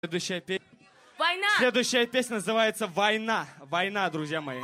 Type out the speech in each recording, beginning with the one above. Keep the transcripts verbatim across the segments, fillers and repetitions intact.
Следующая, пе... Война! Следующая песня называется «Война». Война, друзья мои.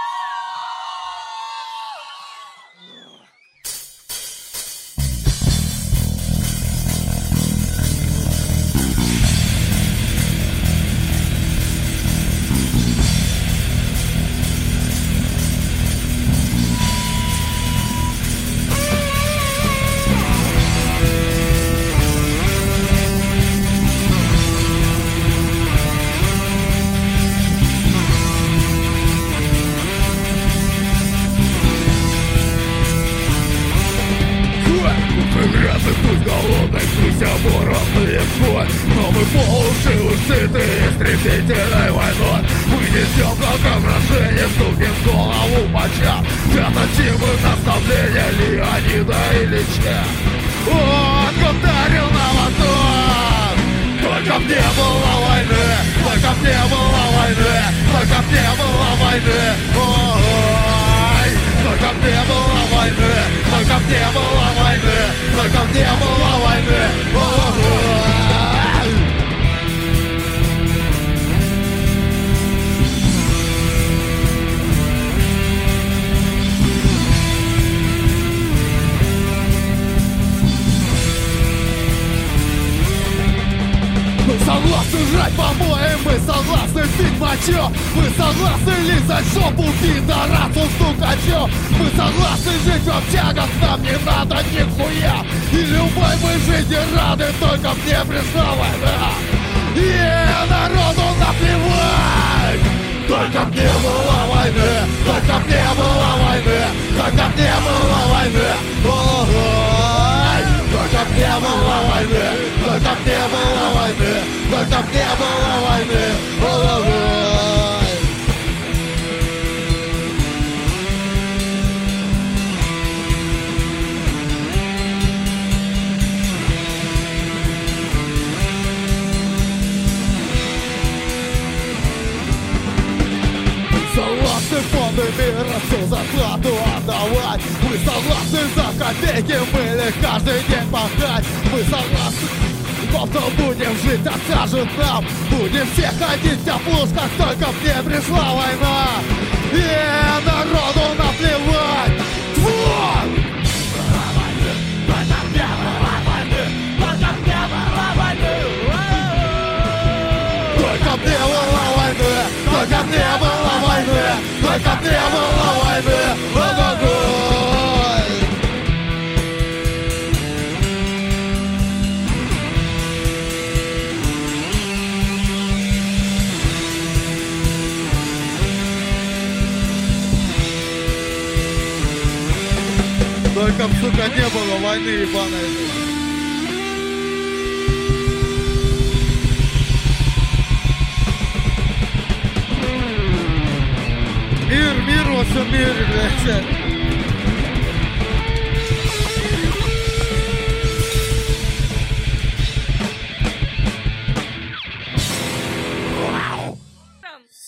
Пусть голодный, пусть оборотный бой, но мы по уши ушиты истребительной войной. Мы несем как обращение, стукнем в голову моча. Это типы наставления Леонида Ильича. Он ударил на ладонь. Только б не было войны, только б не было войны, только б не было войны. Ой, только б не было войны, только б не было войны, только б не было войны. Ой. Мы согласны жрать помои, мы согласны пить мочу, мы согласны лизать жопу пидорасу стукачу. Мы согласны жить в общагах, нам не надо нихуя. И любой мы жизни рады, только мне пришла война. И народу наплевать. Только мне было войны, только мне было войны, только мне было войны. Ой, только мне было войны, только мне было войны, только мне было войны. Ой. Согласны фонды мира всю зарплату отдавать. Мы согласны за копейки были каждый день пахать. Мы согласны, что будем жить, откажут нам. Будем все ходить в теплушках, только мне пришла война. И народу наплевать. Твой! Только мне было войны, только мне было войны, только мне было войны. Ой-ой-ой. Только, сука, не было войны, ебаной. Мир, мир во всем мире, блядь.